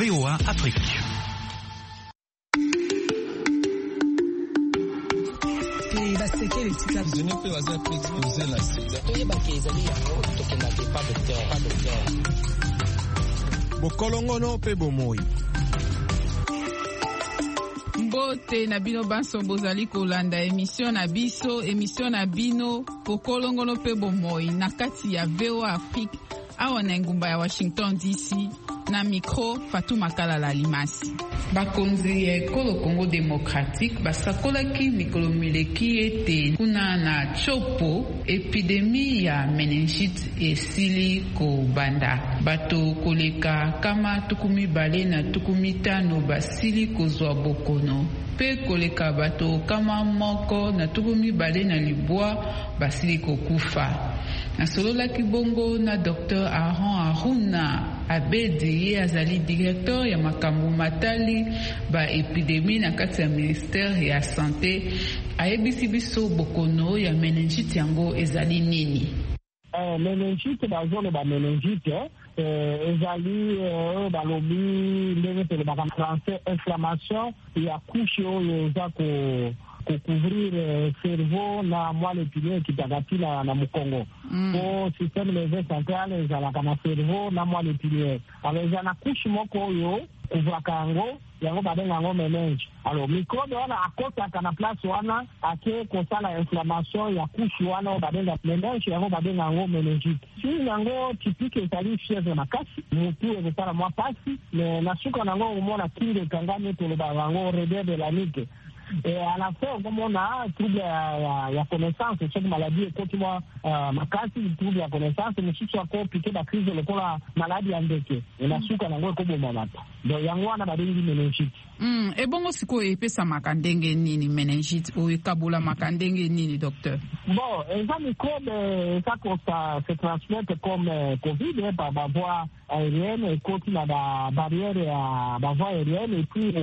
VOA Afrique. Bokolongono pe bomoi. Mbote na bino banso bozali kolanda émission na bino Bokolongono pe bomoi na kati ya VOA Afrique awa na ngumba ya Washington DC na micro Fatou Makala Alimasi. Bakonzi ya ekolo Congo démocratique basakolaki mikolo mileki ete kuna na Chopo epidemie ya meningite esili kobanda. Bato koleka kama 250 basili kozwa bokono. Pe koleka bato kama moko na 250 basili kokufa. Nasololaki bongo na Dr. Aaron Aruna Abedi ye azali directeur ya makambo matali ba epidemie na kati ya ministère ya santé ayebisi biso bokono ya meningite yango ezali nini. Meningite bazoloba meningite ezali balobi ndenge tolobaka français inflammation ya couche oyo eza couvrir cerveau na moelle épinière kitagati na mukongo. Po système nerveux central ezalaka na cerveau na moelle épinière. Alors eza na couche moko oyo kuvaka yango babenga yango meninge. Alors microbe wana akotaka na place wana ake kosala inflammation ya couche wana babenga meninge yango babenga yango meningite. Si yango typique ezali fièvre makasi, mutu ezosala mwa pasi, na suka nango omona kingo ekangami tolobaka yango raideur de la nuque. Et à la fin, comme on a trouble ya connaissance, cette maladie est complètement makasi, trouble ya connaissance, mais si tu as compliqué la crise de la maladie andeke, et la suka nango ko bomata. Donc yango wana badengi meningite. E bongo siko epesa makandenge nini meningite o ekabola makandenge nini docteur? Bon, eza microbe ça se transmet comme Covid par la voie aérienne et continue à la barrière à la voie aérienne et puis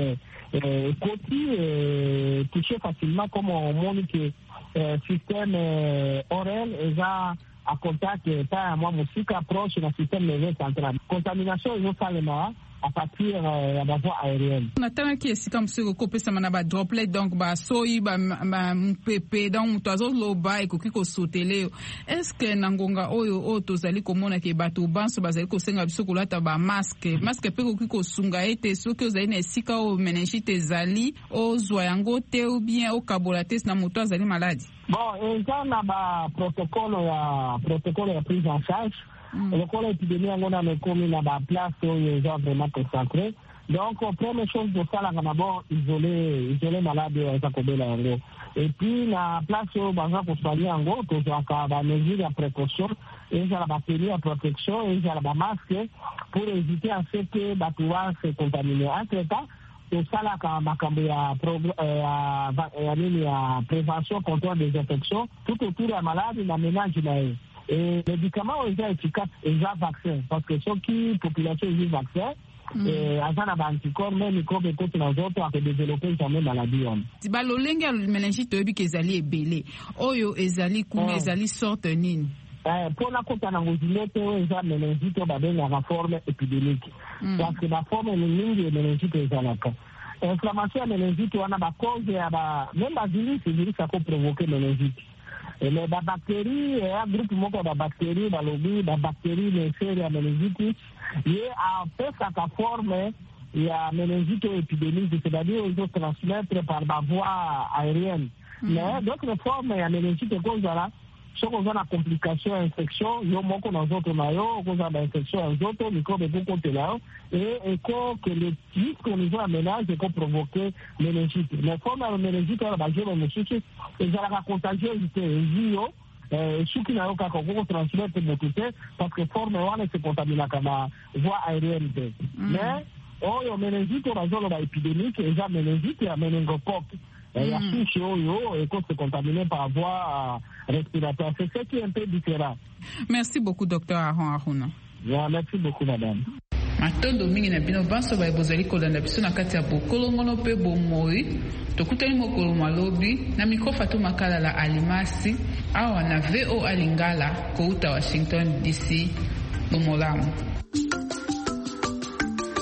côté touché facilement comme on montre que système oral eza à contact pas moi musique approche le système nerveux central. Contamination est seulement à partir de la voie aérienne. On attend qu'il y ait comme ce que ça m'a ba droplet donc ba soyi ba mpépé donc mutazo loba ekoki ko sotele. Est-ce que nangonga oyo tozali komona ke bato banso bazali ko senga biso kolata ba masque pe koki ko sunga ete soki ozali na esika o meningite ezali ozwa yango te ou bien o kabola te na moto azali malade? Bon, eza na ba protocole ya prise en charge. Le col épidémie on a commis na ba place où ils ont vraiment concentré. Donc première chose de ça là d'abord isoler malade za kobela yango. Et puis la place où baza ko soigner yango to za ba mesure de précaution et la batterie à protection et la masque pour éviter à ce que batua se contaminer. Entre temps tout ça là quand makambo ya prévention contrôle des infections tout autour de la maladie na ménage na et les médicaments sont efficaces et les vaccins parce que ceux qui population ont vaccin et avant la anticorps même microbe que nous autres a développé jamais maladie on. Si balolenge ya meningite obi kezali ebele oyo ezali kuma ezali sorte nini? Pour la côte na ngozilete eza meningite babenga la forme épidémique parce que la forme mingi ya meningite ezalaka. Inflammation ya meningite wana ba cause ya ba même ba virus ça peut provoquer meningite. Et les bactéries, un groupe de bactéries, des bactéries, les séries à meningite, il y a fait sa forme, il y a meningite épidémique, c'est-à-dire qu'ils sont transmettre par la voie aérienne. Mais d'autres formes, il y a meningite cause là, ce qu'on a complications, infections, il y a beaucoup d'autres maillots, cause d'infections, d'autres microbes beaucoup de là, et que les risques au niveau aménage et qu'on provoquer meningite. Les formes de meningite, on va dire, ils ont la contagiosité, ceux qui n'ont pas qu'on transmettre de parce que forme one se contamine à la voie aérienne. Mais, oh, meningite, on va dire, l'épidémie, et déjà meningite, il y a méningocoque. Il y a souche et qu'on se contamine par voie respiratoire. C'est ce qui est un peu différent. Merci beaucoup, docteur Aaron Aruna. Merci beaucoup, madame. Matondo mingi na bino banso ba bozali kolanda biso na kati ya bokolongono pe bomoi tokutani mokolo malobi na micro Fatou Makala Alimasi awa na VOA Lingala kouta Washington DC bomolamu.